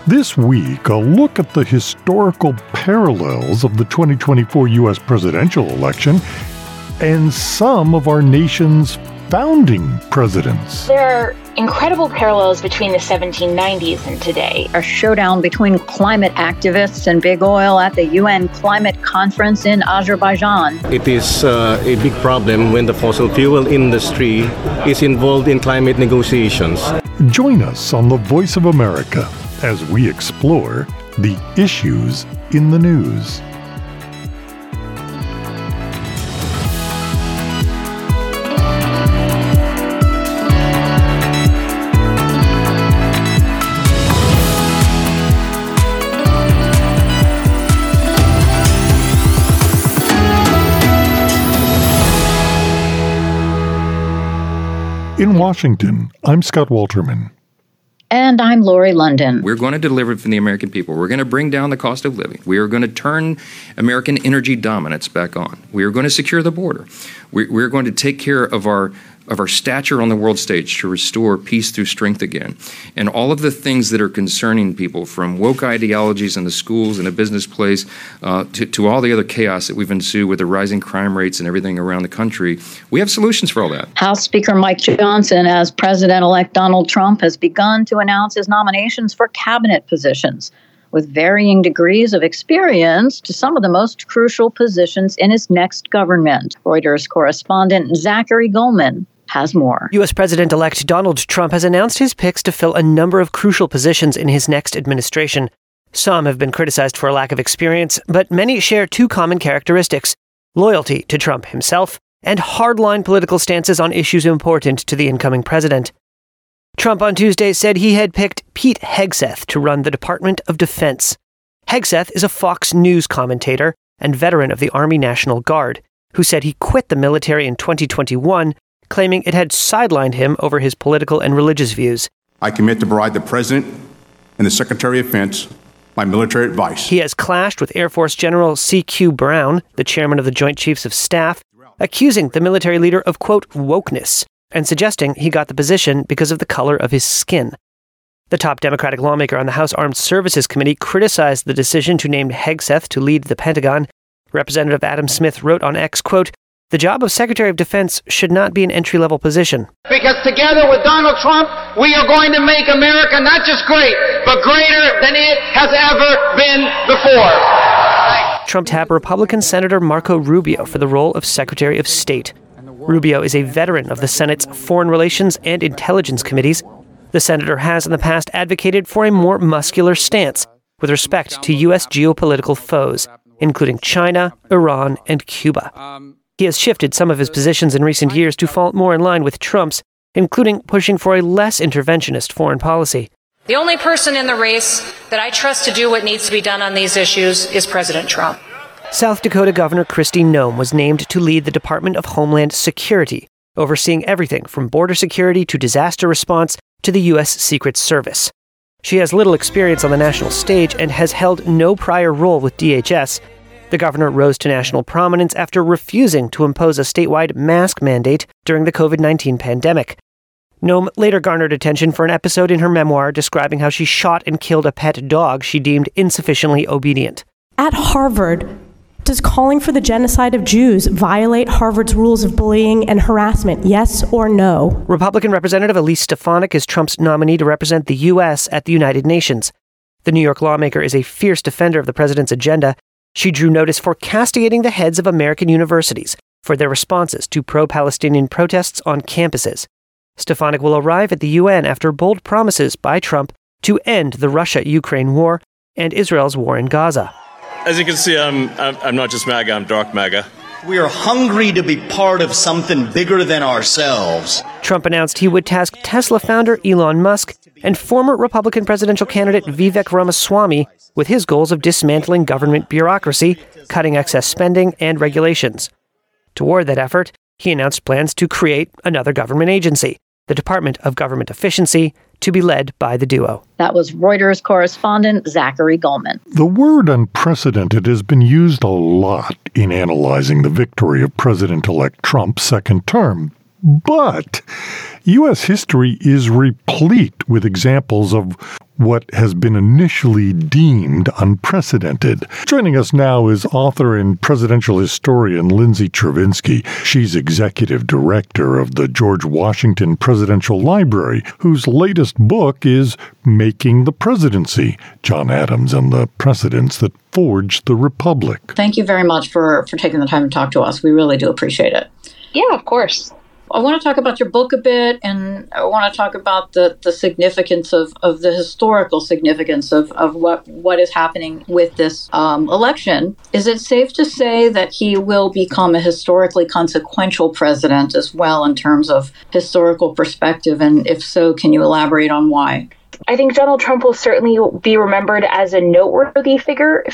This week, a look at the historical parallels of the 2024 U.S. presidential election and some of our nation's founding presidents. There are incredible parallels between the 1790s and today. A showdown between climate activists and big oil at the UN Climate Conference in Azerbaijan. It is a big problem when the fossil fuel industry is involved in climate negotiations. Join us on The Voice of America as we explore the issues in the news. In Washington, I'm Scott Walterman. And I'm Lori London. We're going to deliver for the American people. We're going to bring down the cost of living. We are going to turn American energy dominance back on. We are going to secure the border. We're going to take care of our stature on the world stage to restore peace through strength again. And all of the things that are concerning people, from woke ideologies in the schools and the business place to all the other chaos that we've ensued with the rising crime rates and everything around the country, we have solutions for all that. House Speaker Mike Johnson, as President-elect Donald Trump has begun to announce his nominations for cabinet positions, with varying degrees of experience to some of the most crucial positions in his next government. Reuters correspondent Zachary Goldman has more. U.S. President-elect Donald Trump has announced his picks to fill a number of crucial positions in his next administration. Some have been criticized for a lack of experience, but many share two common characteristics: loyalty to Trump himself and hardline political stances on issues important to the incoming president. Trump on Tuesday said he had picked Pete Hegseth to run the Department of Defense. Hegseth is a Fox News commentator and veteran of the Army National Guard, who said he quit the military in 2021, claiming it had sidelined him over his political and religious views. I commit to provide the President and the Secretary of Defense my military advice. He has clashed with Air Force General C.Q. Brown, the chairman of the Joint Chiefs of Staff, accusing the military leader of, quote, wokeness, and suggesting he got the position because of the color of his skin. The top Democratic lawmaker on the House Armed Services Committee criticized the decision to name Hegseth to lead the Pentagon. Representative Adam Smith wrote on X, quote, "The job of Secretary of Defense should not be an entry-level position. Because together with Donald Trump, we are going to make America not just great, but greater than it has ever been before." Trump tapped Republican Senator Marco Rubio for the role of Secretary of State. Rubio is a veteran of the Senate's Foreign Relations and Intelligence Committees. The senator has in the past advocated for a more muscular stance with respect to U.S. geopolitical foes, including China, Iran, and Cuba. He has shifted some of his positions in recent years to fall more in line with Trump's, including pushing for a less interventionist foreign policy. The only person in the race that I trust to do what needs to be done on these issues is President Trump. South Dakota Governor Kristi Noem was named to lead the Department of Homeland Security, overseeing everything from border security to disaster response to the U.S. Secret Service. She has little experience on the national stage and has held no prior role with DHS. The governor rose to national prominence after refusing to impose a statewide mask mandate during the COVID-19 pandemic. Noem later garnered attention for an episode in her memoir describing how she shot and killed a pet dog she deemed insufficiently obedient. At Harvard, does calling for the genocide of Jews violate Harvard's rules of bullying and harassment, yes or no? Republican Representative Elise Stefanik is Trump's nominee to represent the U.S. at the United Nations. The New York lawmaker is a fierce defender of the president's agenda. She drew notice for castigating the heads of American universities for their responses to pro-Palestinian protests on campuses. Stefanik will arrive at the UN after bold promises by Trump to end the Russia-Ukraine war and Israel's war in Gaza. As you can see, I'm not just MAGA, I'm dark MAGA. We are hungry to be part of something bigger than ourselves. Trump announced he would task Tesla founder Elon Musk and former Republican presidential candidate Vivek Ramaswamy with his goals of dismantling government bureaucracy, cutting excess spending, and regulations. Toward that effort, he announced plans to create another government agency, the Department of Government Efficiency, to be led by the duo. That was Reuters correspondent Zachary Goldman. The word unprecedented has been used a lot in analyzing the victory of President-elect Trump's second term. But U.S. history is replete with examples of what has been initially deemed unprecedented. Joining us now is author and presidential historian Lindsay Chervinsky. She's executive director of the George Washington Presidential Library, whose latest book is Making the Presidency: John Adams and the Precedents That Forged the Republic. Thank you very much for taking the time to talk to us. We really do appreciate it. Yeah, of course. I want to talk about your book a bit, and I want to talk about the significance of the historical significance of what is happening with this election. Is it safe to say that he will become a historically consequential president as well in terms of historical perspective? And if so, can you elaborate on why? I think Donald Trump will certainly be remembered as a noteworthy figure.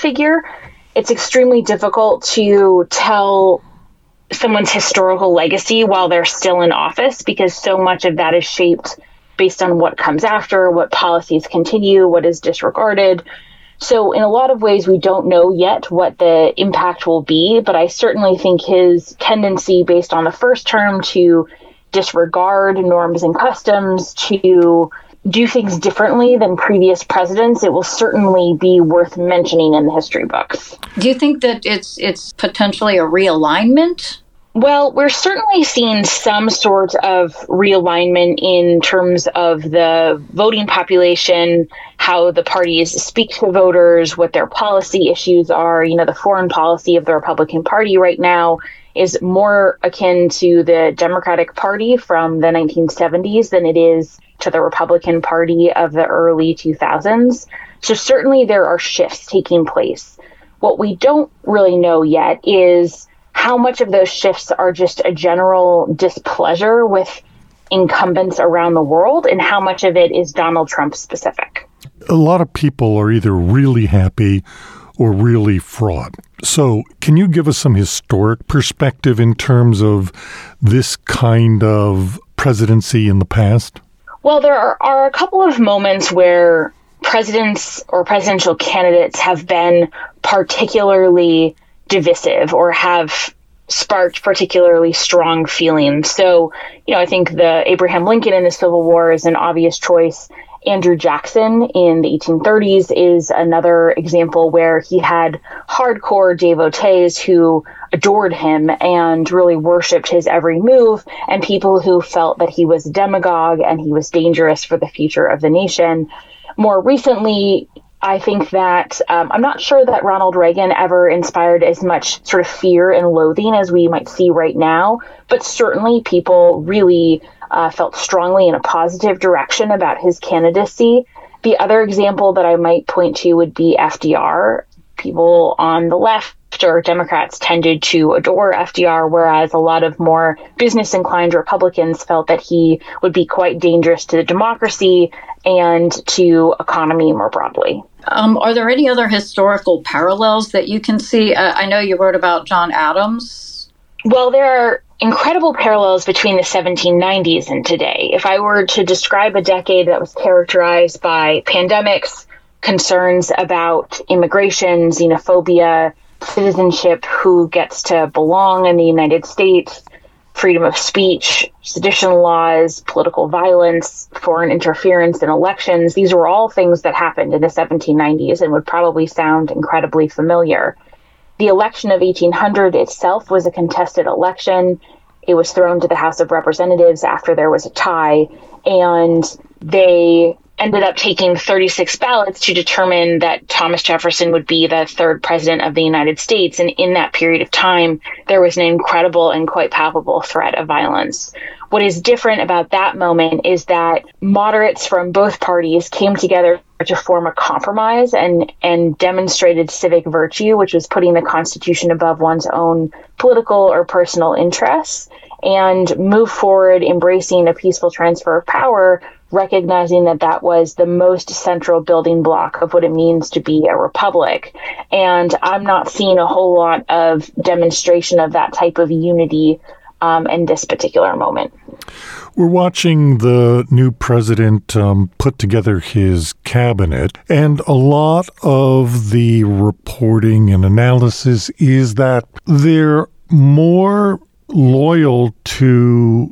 It's extremely difficult to tell someone's historical legacy while they're still in office, because so much of that is shaped based on what comes after, what policies continue, what is disregarded. So in a lot of ways, we don't know yet what the impact will be, but I certainly think his tendency based on the first term to disregard norms and customs, to do things differently than previous presidents, it will certainly be worth mentioning in the history books. Do you think that it's potentially a realignment? Well, we're certainly seeing some sort of realignment in terms of the voting population, how the parties speak to voters, what their policy issues are. You know, the foreign policy of the Republican Party right now is more akin to the Democratic Party from the 1970s than it is to the Republican Party of the early 2000s. So certainly there are shifts taking place. What we don't really know yet is how much of those shifts are just a general displeasure with incumbents around the world and how much of it is Donald Trump specific. A lot of people are either really happy or really fraught. So can you give us some historic perspective in terms of this kind of presidency in the past? Well, there are a couple of moments where presidents or presidential candidates have been particularly divisive or have sparked particularly strong feelings. So, I think the Abraham Lincoln in the Civil War is an obvious choice. Andrew Jackson in the 1830s is another example where he had hardcore devotees who adored him and really worshipped his every move, and people who felt that he was a demagogue and he was dangerous for the future of the nation. More recently, I think that I'm not sure that Ronald Reagan ever inspired as much sort of fear and loathing as we might see right now, but certainly people really felt strongly in a positive direction about his candidacy. The other example that I might point to would be FDR. People on the left or Democrats tended to adore FDR, whereas a lot of more business-inclined Republicans felt that he would be quite dangerous to the democracy and to economy more broadly. Are there any other historical parallels that you can see? I know you wrote about John Adams. Well, there are incredible parallels between the 1790s and today. If I were to describe a decade that was characterized by pandemics, concerns about immigration, xenophobia, citizenship, who gets to belong in the United States, freedom of speech, sedition laws, political violence, foreign interference in elections, these were all things that happened in the 1790s and would probably sound incredibly familiar. The election of 1800 itself was a contested election. It was thrown to the House of Representatives after there was a tie, and they ended up taking 36 ballots to determine that Thomas Jefferson would be the third president of the United States. And in that period of time, there was an incredible and quite palpable threat of violence. What is different about that moment is that moderates from both parties came together to form a compromise and demonstrated civic virtue, which was putting the Constitution above one's own political or personal interests, and move forward embracing a peaceful transfer of power, recognizing that that was the most central building block of what it means to be a republic. And I'm not seeing a whole lot of demonstration of that type of unity in this particular moment. We're watching the new president put together his cabinet, and a lot of the reporting and analysis is that they're more loyal to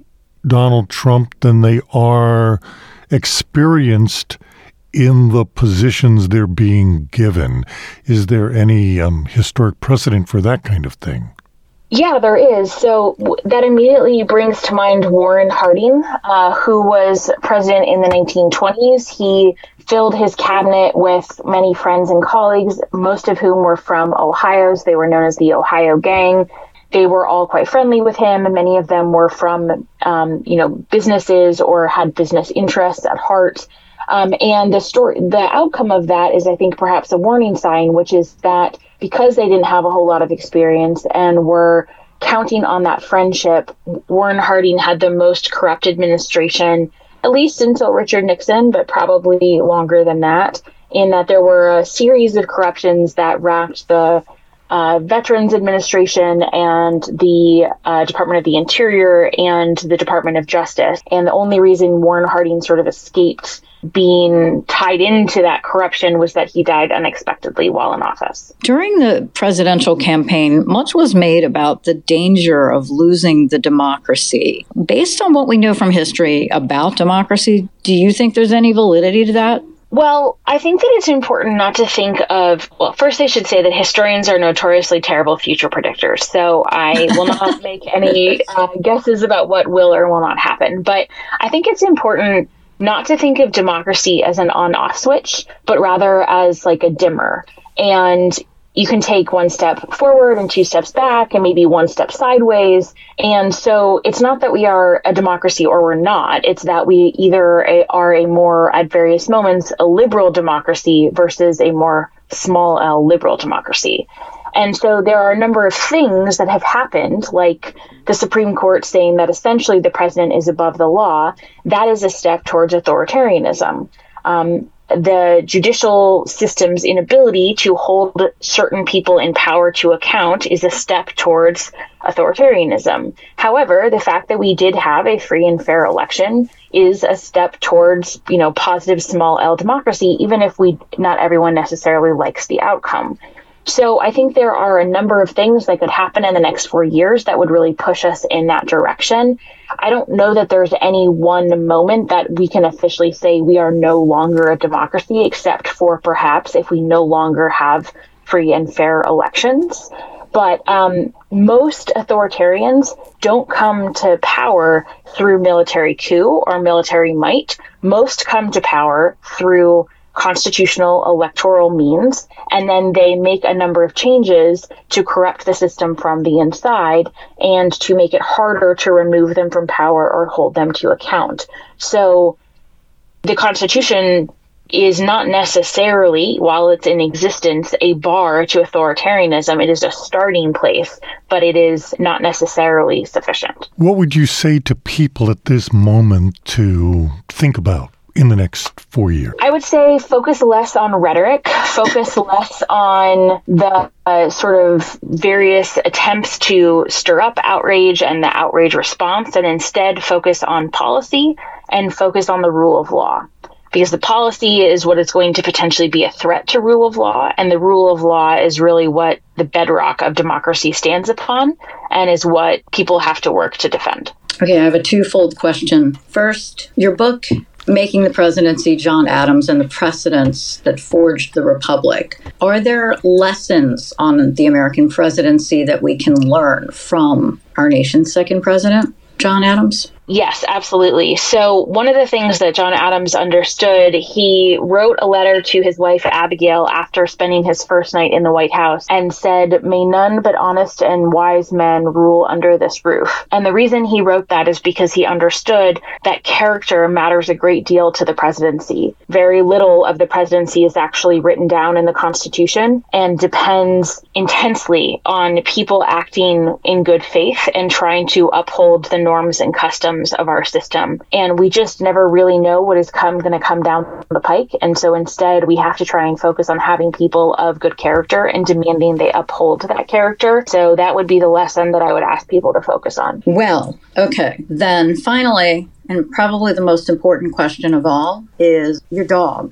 Donald Trump than they are experienced in the positions they're being given. Is there any historic precedent for that kind of thing? Yeah, there is. So that immediately brings to mind Warren Harding, who was president in the 1920s. He filled his cabinet with many friends and colleagues, most of whom were from Ohio. They were known as the Ohio Gang. They were all quite friendly with him, and many of them were from, businesses or had business interests at heart. And the outcome of that is, I think, perhaps a warning sign, which is that because they didn't have a whole lot of experience and were counting on that friendship, Warren Harding had the most corrupt administration, at least until Richard Nixon, but probably longer than that, in that there were a series of corruptions that racked the Veterans Administration and the Department of the Interior and the Department of Justice. And the only reason Warren Harding sort of escaped being tied into that corruption was that he died unexpectedly while in office. During the presidential campaign, much was made about the danger of losing the democracy. Based on what we know from history about democracy, do you think there's any validity to that? Well, I think that it's important not to think of, well, first I should say that historians are notoriously terrible future predictors. So I will not make any guesses about what will or will not happen. But I think it's important not to think of democracy as an on-off switch, but rather as like a dimmer. And you can take one step forward and two steps back and maybe one step sideways. And so it's not that we are a democracy or we're not. It's that we either are a more, at various moments, a liberal democracy versus a more small L liberal democracy. And so there are a number of things that have happened, like the Supreme Court saying that essentially the president is above the law. That is a step towards authoritarianism. The judicial system's inability to hold certain people in power to account is a step towards authoritarianism. However, the fact that we did have a free and fair election is a step towards, positive small L democracy, even if not everyone necessarily likes the outcome. So I think there are a number of things that could happen in the next 4 years that would really push us in that direction. I don't know that there's any one moment that we can officially say we are no longer a democracy, except for perhaps if we no longer have free and fair elections. But most authoritarians don't come to power through military coup or military might. Most come to power through constitutional electoral means, and then they make a number of changes to corrupt the system from the inside and to make it harder to remove them from power or hold them to account. So the Constitution is not necessarily, while it's in existence, a bar to authoritarianism. It is a starting place, but it is not necessarily sufficient. What would you say to people at this moment to think about in the next 4 years? I would say focus less on rhetoric, focus less on the sort of various attempts to stir up outrage and the outrage response, and instead focus on policy and focus on the rule of law. Because the policy is what is going to potentially be a threat to rule of law, and the rule of law is really what the bedrock of democracy stands upon and is what people have to work to defend. Okay, I have a twofold question. First, your book, Making the Presidency, John Adams and the Precedents That Forged the Republic. Are there lessons on the American presidency that we can learn from our nation's second president, John Adams? Yes, absolutely. So one of the things that John Adams understood, he wrote a letter to his wife, Abigail, after spending his first night in the White House and said, "May none but honest and wise men rule under this roof." And the reason he wrote that is because he understood that character matters a great deal to the presidency. Very little of the presidency is actually written down in the Constitution and depends intensely on people acting in good faith and trying to uphold the norms and customs of our system. And we just never really know what is going to come down the pike. And so instead, we have to try and focus on having people of good character and demanding they uphold that character. So that would be the lesson that I would ask people to focus on. Well, okay. Then finally, and probably the most important question of all, is your dog.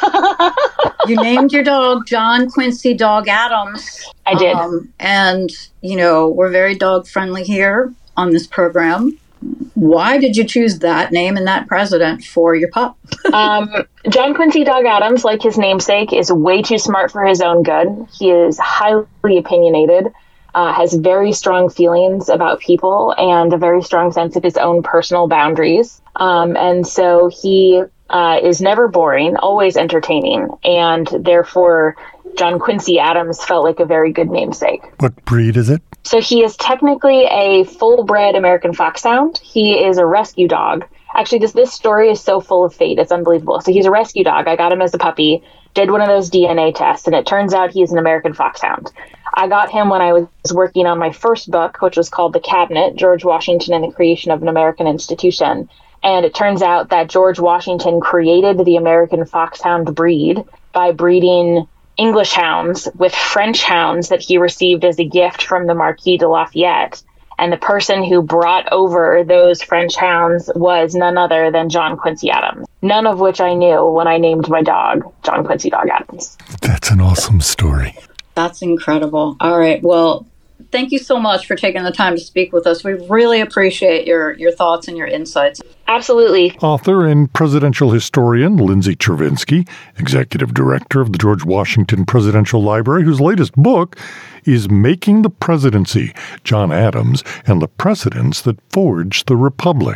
You named your dog John Quincy Dog Adams. I did. And, we're very dog friendly here on this program. Why did you choose that name and that president for your pup? John Quincy Dog Adams, like his namesake, is way too smart for his own good. He is highly opinionated, has very strong feelings about people, and a very strong sense of his own personal boundaries. And so he is never boring, always entertaining, and therefore John Quincy Adams felt like a very good namesake. What breed is it? So he is technically a full-bred American Foxhound. He is a rescue dog. Actually, this story is so full of fate. It's unbelievable. So he's a rescue dog. I got him as a puppy, did one of those DNA tests, and it turns out he's an American Foxhound. I got him when I was working on my first book, which was called The Cabinet, George Washington and the Creation of an American Institution. And it turns out that George Washington created the American Foxhound breed by breeding English hounds with French hounds that he received as a gift from the Marquis de Lafayette. And the person who brought over those French hounds was none other than John Quincy Adams. None of which I knew when I named my dog John Quincy Dog Adams. That's an awesome story. That's incredible. All right. Well, thank you so much for taking the time to speak with us. We really appreciate your thoughts and your insights. Absolutely. Author and presidential historian Lindsay Chervinsky, executive director of the George Washington Presidential Library, whose latest book is Making the Presidency, John Adams and the Precedents That Forged the Republic.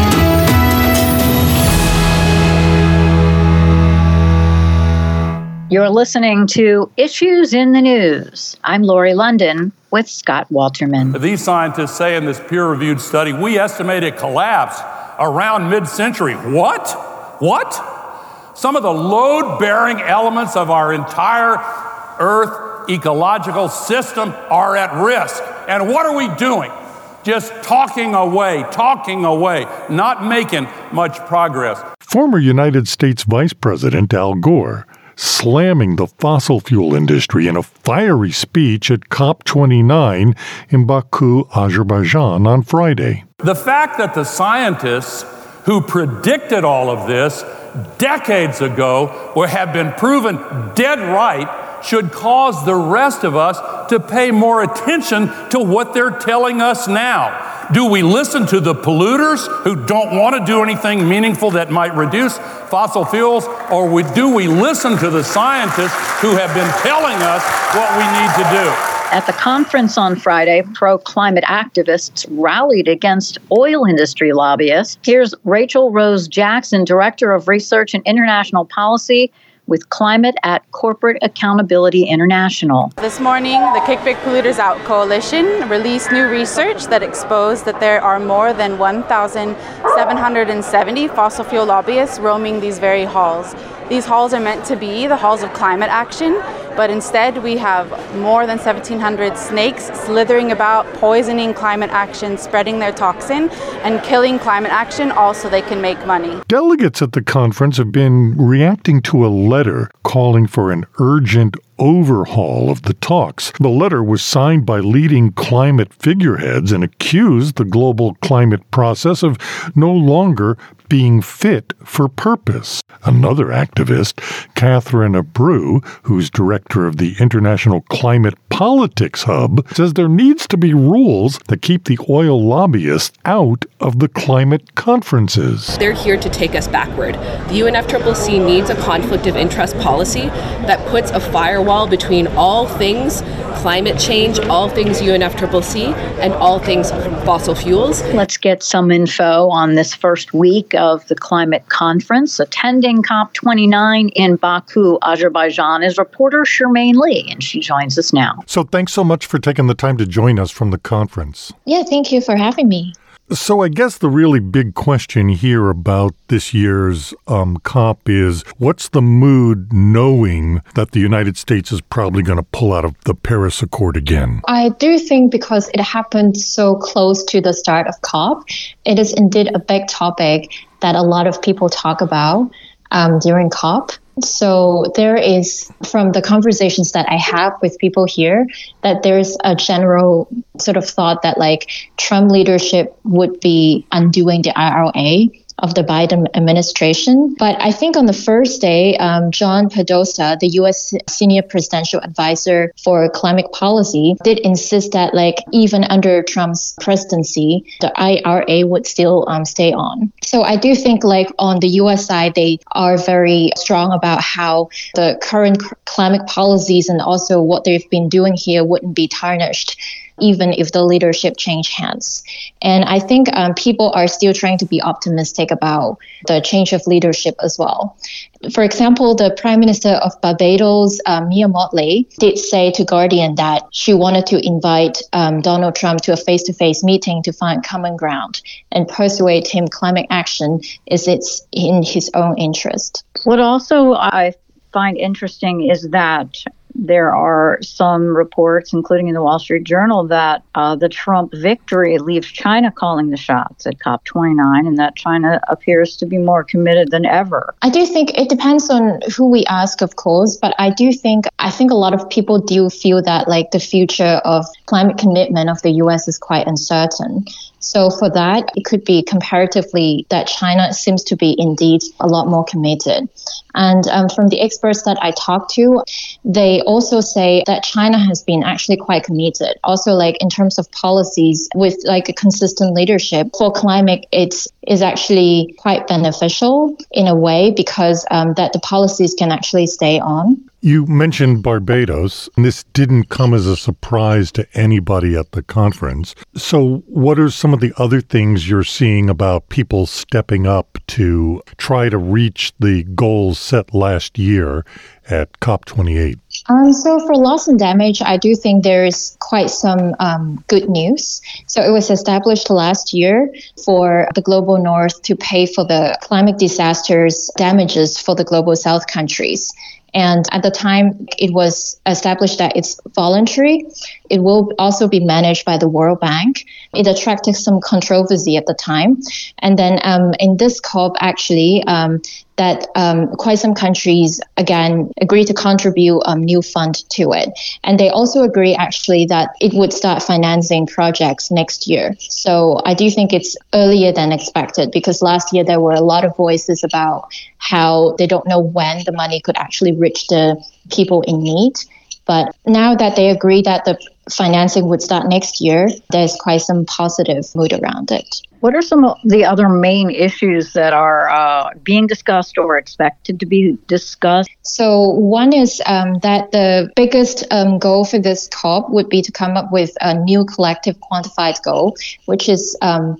You're listening to Issues in the News. I'm Lori London with Scott Walterman. These scientists say in this peer-reviewed study, we estimate a collapse around mid-century. What? Some of the load-bearing elements of our entire Earth ecological system are at risk. And what are we doing? Just talking away, not making much progress. Former United States Vice President Al Gore slamming the fossil fuel industry in a fiery speech at COP29 in Baku, Azerbaijan on Friday. The fact that the scientists who predicted all of this decades ago have been proven dead right should cause the rest of us to pay more attention to what they're telling us now. Do we listen to the polluters who don't want to do anything meaningful that might reduce fossil fuels, or do we listen to the scientists who have been telling us what we need to do? At the conference on Friday, pro-climate activists rallied against oil industry lobbyists. Here's Rachel Rose Jackson, Director of Research and International Policy with Climate at Corporate Accountability International. This morning, the Kick Big Polluters Out Coalition released new research that exposed that there are more than 1,770 fossil fuel lobbyists roaming these very halls. These halls are meant to be the halls of climate action, but instead we have more than 1,700 snakes slithering about, poisoning climate action, spreading their toxin, and killing climate action, all so they can make money. Delegates at the conference have been reacting to a letter calling for an urgent overhaul of the talks. The letter was signed by leading climate figureheads and accused the global climate process of no longer being fit for purpose. Another activist, Catherine Abreu, who's director of the International Climate Politics Hub, says there needs to be rules that keep the oil lobbyists out of the climate conferences. They're here to take us backward. The UNFCCC needs a conflict of interest policy that puts a firewall between all things climate change, all things UNFCCC, and all things fossil fuels. Let's get some info on this first week of the climate conference. Attending COP29 in Baku, Azerbaijan, is reporter Charmaine Lee, and she joins us now. So thanks so much for taking the time to join us from the conference. Yeah, thank you for having me. So I guess the really big question here about this year's COP is, what's the mood knowing that the United States is probably going to pull out of the Paris Accord again? I do think because it happened so close to the start of COP, it is indeed a big topic that a lot of people talk about during COP. So there is, from the conversations that I have with people here, that there's a general sort of thought that like Trump leadership would be undoing the IRA of the Biden administration. But I think on the first day, John Podesta, the U.S. senior presidential advisor for climate policy, did insist that even under Trump's presidency, the IRA would still stay on. So I do think on the U.S. side, they are very strong about how the current climate policies and also what they've been doing here wouldn't be tarnished, even if the leadership change hands. And I think people are still trying to be optimistic about the change of leadership as well. For example, the Prime Minister of Barbados, Mia Mottley, did say to Guardian that she wanted to invite Donald Trump to a face-to-face meeting to find common ground and persuade him climate action is in his own interest. What also I find interesting is that there are some reports, including in the Wall Street Journal, that the Trump victory leaves China calling the shots at COP29 and that China appears to be more committed than ever. I do think it depends on who we ask, of course, but I think a lot of people do feel that the future of climate commitment of the U.S. is quite uncertain. So for that, it could be comparatively that China seems to be indeed a lot more committed. And from the experts that I talked to, they also say that China has been actually quite committed. Also, in terms of policies with a consistent leadership for climate, it is actually quite beneficial in a way because that the policies can actually stay on. You mentioned Barbados, and this didn't come as a surprise to anybody at the conference. So what are some of the other things you're seeing about people stepping up to try to reach the goals set last year at COP28? So for loss and damage, I do think there is quite some good news. So it was established last year for the Global North to pay for the climate disasters damages for the Global South countries. And at the time, it was established that it's voluntary. It will also be managed by the World Bank. It attracted some controversy at the time. And then in this COP, actually, that quite some countries, again, agree to contribute new fund to it. And they also agree, actually, that it would start financing projects next year. So I do think it's earlier than expected because last year there were a lot of voices about how they don't know when the money could actually reach the people in need. But now that they agree that the financing would start next year, there's quite some positive mood around it. What are some of the other main issues that are being discussed or expected to be discussed? So one is that the biggest goal for this COP would be to come up with a new collective quantified goal, which is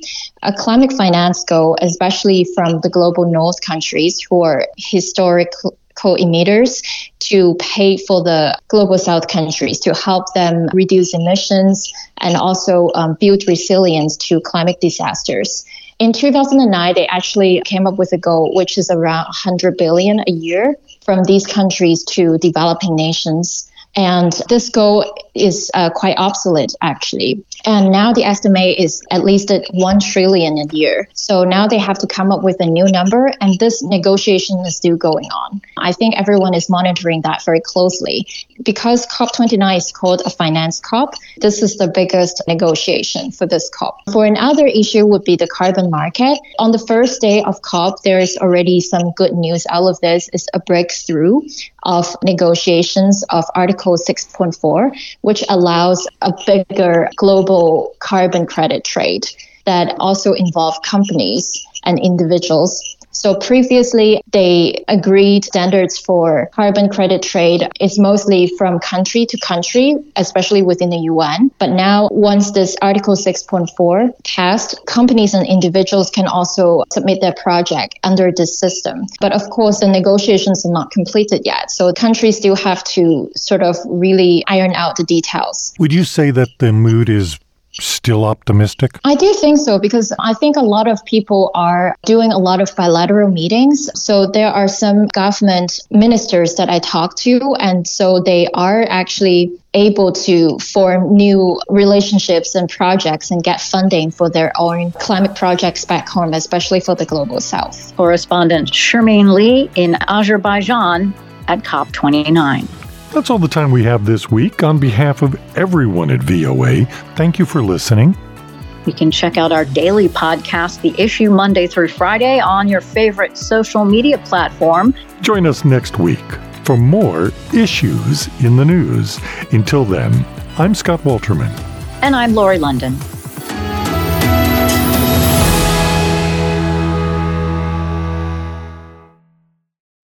a climate finance goal, especially from the Global North countries who are historic co-emitters, to pay for the Global South countries to help them reduce emissions and also build resilience to climate disasters. In 2009, they actually came up with a goal which is around $100 billion a year from these countries to developing nations. And this goal is quite obsolete, actually. And now the estimate is at least at $1 trillion a year. So now they have to come up with a new number, and this negotiation is still going on. I think everyone is monitoring that very closely. Because COP29 is called a finance COP, this is the biggest negotiation for this COP. For another issue would be the carbon market. On the first day of COP, there is already some good news. All of this is a breakthrough of negotiations of Article 6.4, which allows a bigger global carbon credit trade that also involve companies and individuals. So previously, they agreed standards for carbon credit trade is mostly from country to country, especially within the UN. But now, once this Article 6.4 passed, companies and individuals can also submit their project under this system. But of course, the negotiations are not completed yet. So countries still have to sort of really iron out the details. Would you say that the mood is still optimistic? I do think so, because I think a lot of people are doing a lot of bilateral meetings. So there are some government ministers that I talked to, and so they are actually able to form new relationships and projects and get funding for their own climate projects back home, especially for the Global South. Correspondent Shermaine Lee in Azerbaijan at COP29. That's all the time we have this week. On behalf of everyone at VOA, thank you for listening. You can check out our daily podcast, The Issue, Monday through Friday on your favorite social media platform. Join us next week for more issues in the news. Until then, I'm Scott Walterman. And I'm Lori London.